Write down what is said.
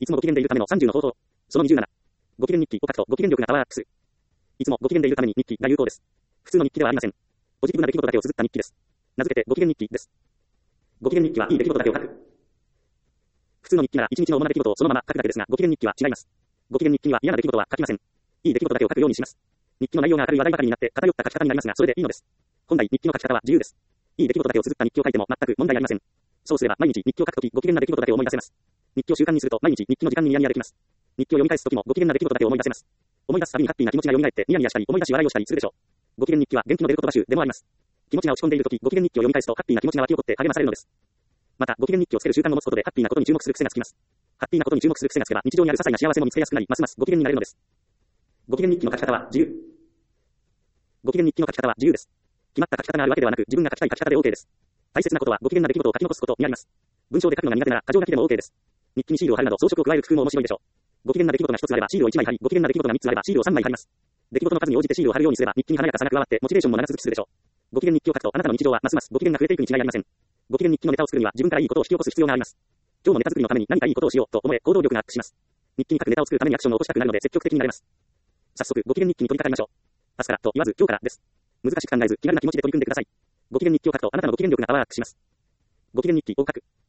いつもご機嫌でいるための30の方法。その27。ご機嫌日記を書くとご機嫌力がパワーアップする。いつもご機嫌でいるために日記が有効です。普通の日記ではありません。ポジティブな出来事だけを綴った日記です。名付けてご機嫌日記です。ご機嫌日記はいい出来事だけを書く。普通の日記なら一日の主な出来事をそのまま書くだけですが、ご機嫌日記は違います。ご機嫌日記には嫌な出来事は書きません。いい出来事だけを書くようにします。日記の内容が明るい話題ばかりになって偏った書き方になりますが、それでいいのです。本来日記の書き方は自由です。いい出来事だけを綴った日記を書いても全く問題ありません。そうすれば毎日日記を書くときご機嫌な出来事だけを思い出せます。日記を習慣にすると毎日日記の時間にニヤニヤできます。日記を読み返すときもご機嫌な出来事だけを思い出せます。思い出すたびにハッピーな気持ちが蘇ってニヤニヤしたり思い出し笑いをしたりするでしょう。ご機嫌日記は元気の出る言葉集でもあります。気持ちが落ち込んでいるときご機嫌日記を読み返すとハッピーな気持ちが湧き起こって励まされるのです。またご機嫌日記をつける習慣を持つことでハッピーなことに注目する癖がつきます。ハッピーなことに注目する癖がつけば日常にある些細な幸せも見つけやすくなりますますご機嫌になれるのです。ご機嫌日記の書き方は自由。ご機嫌日記の書き方は自由です。決まった書き方があるわけではなく自分が書きたい書き方で OK です。大切なことはご機嫌な出来事を書き残すことにあります。文章で書くのが苦手なら箇条書きでも OK です。日記にシールを貼るなど装飾を加える工夫も面白いでしょう。ご機嫌な出来事が1つあればシールを1枚貼り、ご機嫌な出来事が3つあればシールを3枚貼ります。出来事の数に応じてシールを貼るようにすれば日記に華やかさが加わってモチベーションも長続きするでしょう。ご機嫌日記を書くとあなたの日常はますますご機嫌が増えていくに違いありません。ご機嫌日記のネタを作るには自分からいいことを引き起こす必要があります。今日のネタ作りのために何かいいことをしようと思え行動力がアップします。日記に書くネタを作るためにアクションを起こしたくなるので積極的になれます。早速ご機嫌日記に取り掛かりましょう。明日からと言わず今日からです。難しく考えず気軽な気持ちで取り組んでください。ご機嫌日記を書くとあなたのご機嫌力がパワーアップします。ご機嫌日記を書く。